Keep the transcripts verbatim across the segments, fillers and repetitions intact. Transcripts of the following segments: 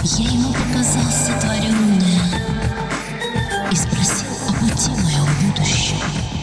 Я ему показал сотворенное и спросил о пути моем будущем.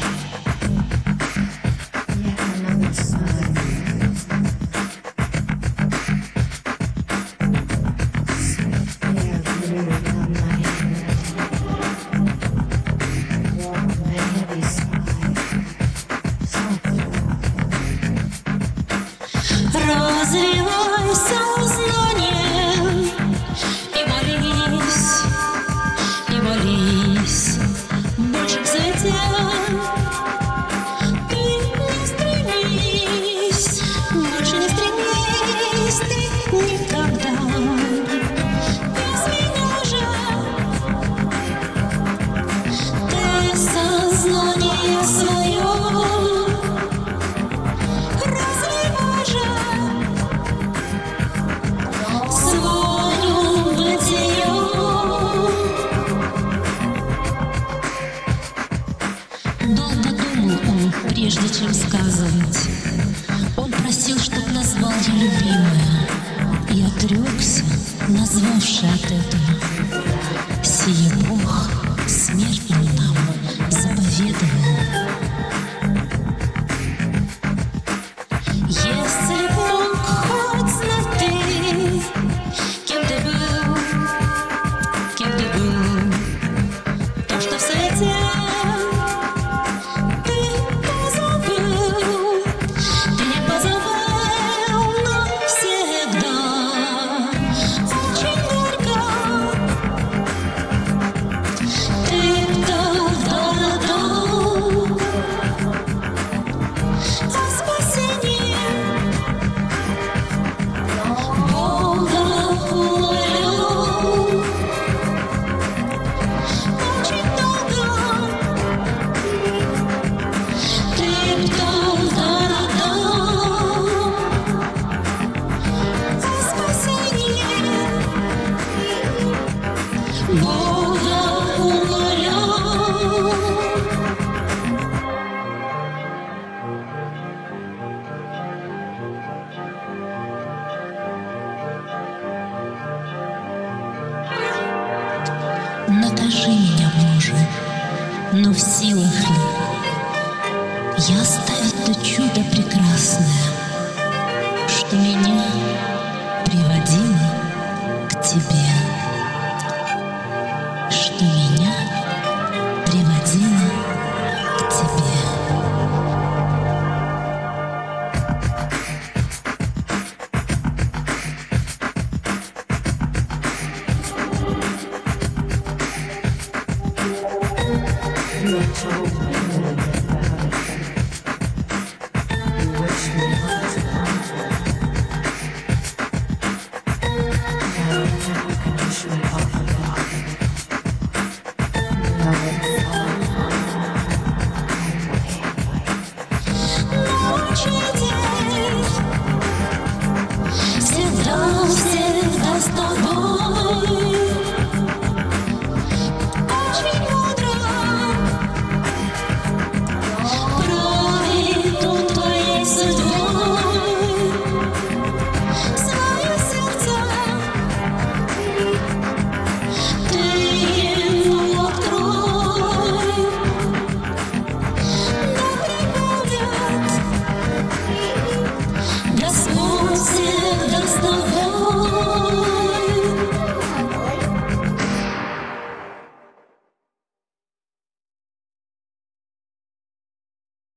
Развивай сознание и молись, и молись больше к звезде. Ты не стремись, больше не стремись, ты никогда без меня же. Ты сознание свое долго думал он, прежде чем сказывать. Он просил, чтоб назвал я любимая, и отрекся, назвавший от этого. Сие Бог смертным нам заповедовал. Если б мог хоть знать ты, кем ты был, кем ты был, то, что в свете накажи меня, Боже, но в силах ли я оставить то чудо прекрасное, что меня приводило к Тебе, что меня приводило к Тебе. You have told me a little bit about it. You wish me not to comfort. Now can you conditionally offer that? Now it's all Ночи день всегда, всегда с тобой.